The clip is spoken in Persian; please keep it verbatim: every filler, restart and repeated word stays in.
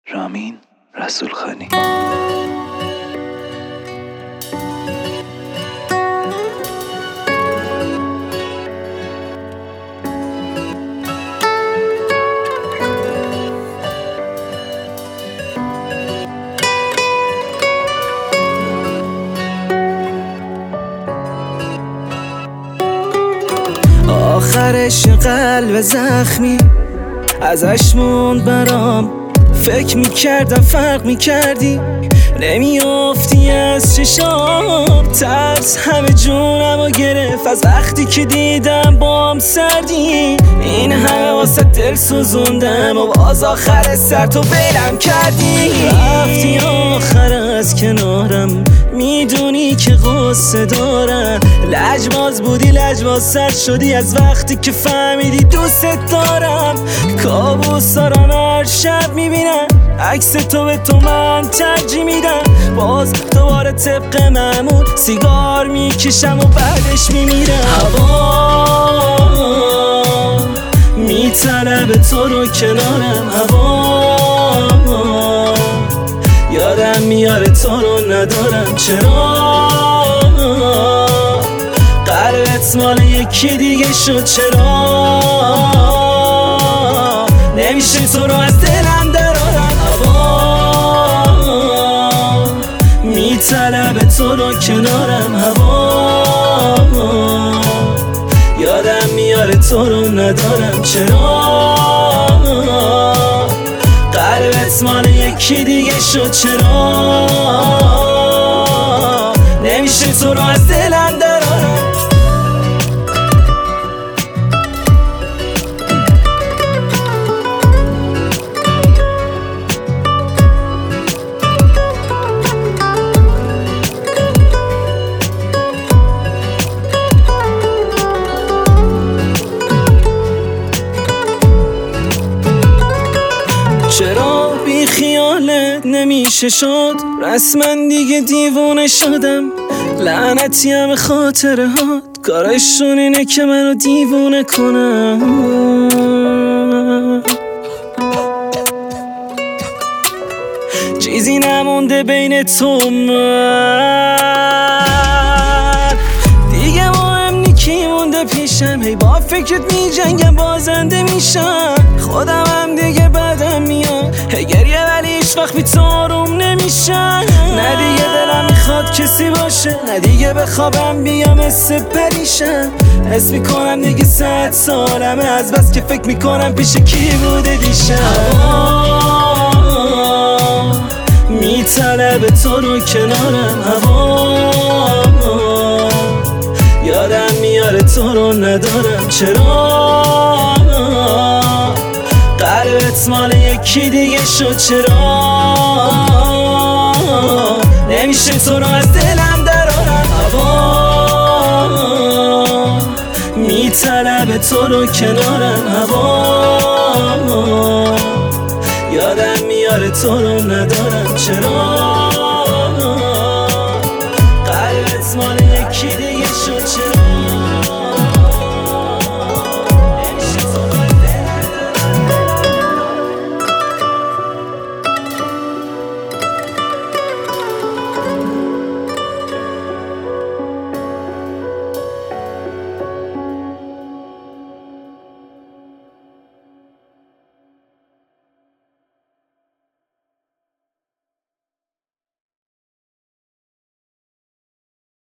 رامین رسولخانی. آخرش قلب زخمی ازش موند برام، فکر میکردم فرق میکردی، نمیافتی از چشام. ترس همه جونمو گرفت از وقتی که دیدم بام سردی. این همه واسه دل سوزوندم و باز آخر سر تو بلم کردی. رفتی آخر از کنارم، میدونی که غصه دارم. لجباز بودی لجباز سر شدی از وقتی که فهمیدی دوست دارم. کابوس دارم هر شب میبینم عکس تو، به تو من ترجیح میدم. باز دوباره طبق معمول سیگار میکشم و بعدش میمیرم. هوا میطلبه تو رو کنارم، هوا یادم میاره تو رو ندارم. چرا قلبت مال یکی دیگه شد؟ چرا نمیشه تو رو از دلم درارم؟ هوا میطلبه تو رو کنارم، هوا یادم میاره تو رو ندارم. چرا قلبت مال یکی دیگه شد؟ چرا نمیشه تو رو از دلم درارم؟ چرا بی خیالت نمیشه شد؟ رسما دیگه دیوونه شدم. لعنتی همه خاطره هات، کارشون اینه که منو دیوونه کنم. چیزی نمونده بین تو من، دیگه مهم نی کی مونده پیشم. هی با فکرت می جنگم بازنده میشم. خودم هم دیگه بدم میاد هی گریه، ولی هیچ وقت بی تو آروم نمیشم. نه دیگه دلم میخواد کسی باشه، نه دیگه بخوابم بیام مثل پریشم. حس میکنم دیگه صد سالمه از بس که فکر میکنم پیش کی بوده دیشب. میطلبه تو رو کنارم، هوا یادم میاره تو رو ندارم. چرا قلبت مال یکی دیگه شد؟ چرا نمیشه تو رو از دلم درارم؟ هوا میطلبه تو رو کنارم، هوا یادم میاره تو رو ندارم. چرا